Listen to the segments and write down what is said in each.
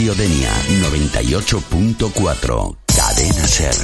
Radio Denia 98.4. Cadena Ser.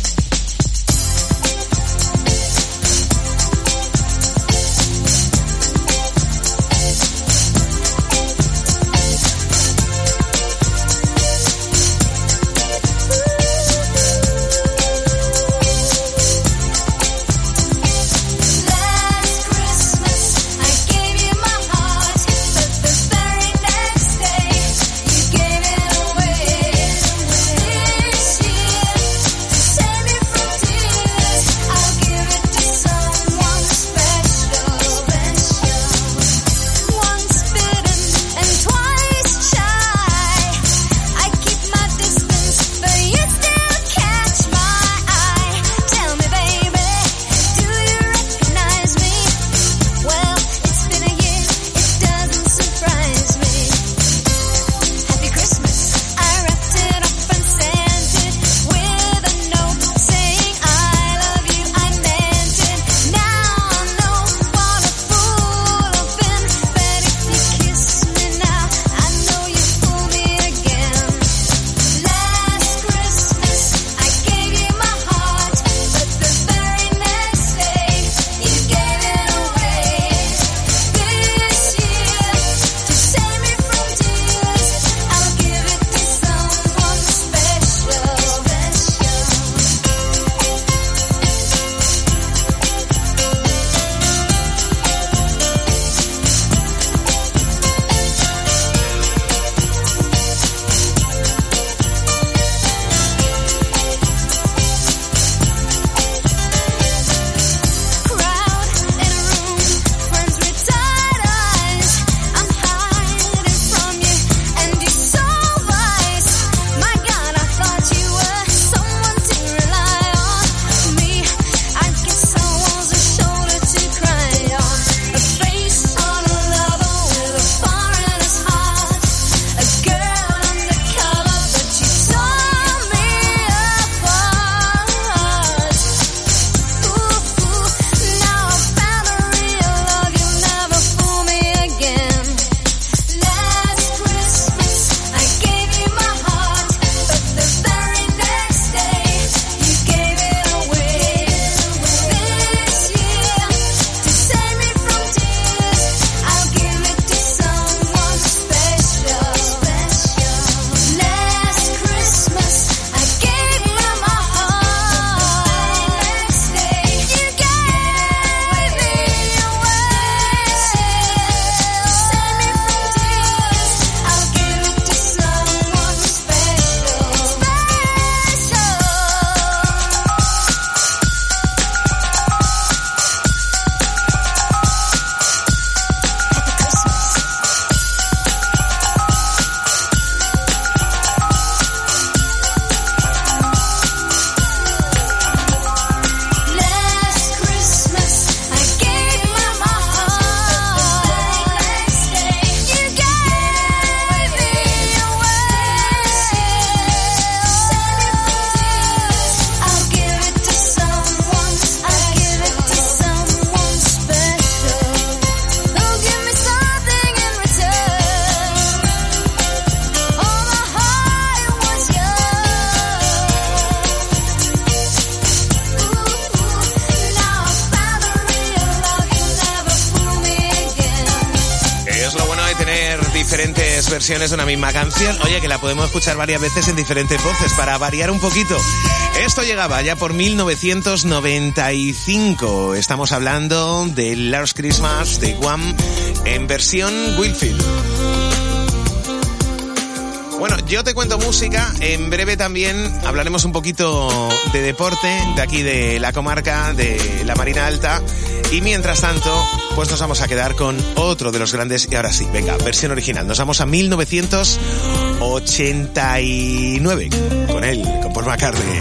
Diferentes versiones de una misma canción. Oye, que la podemos escuchar varias veces en diferentes voces para variar un poquito. Esto llegaba ya por 1995. Estamos hablando de Last Christmas de Wham en versión Whitfield. Bueno, yo te cuento música. En breve también hablaremos un poquito de deporte de aquí de la comarca de la Marina Alta. Y mientras tanto, pues nos vamos a quedar con otro de los grandes. Y ahora sí, venga, versión original. Nos vamos a 1989 con él, con Paul McCartney.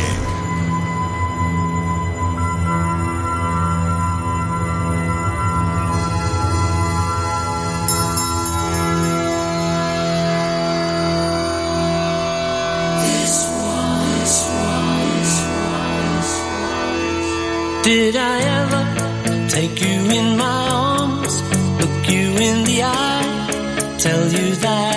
Did I ever take you in my arms, look you in the eye, tell you that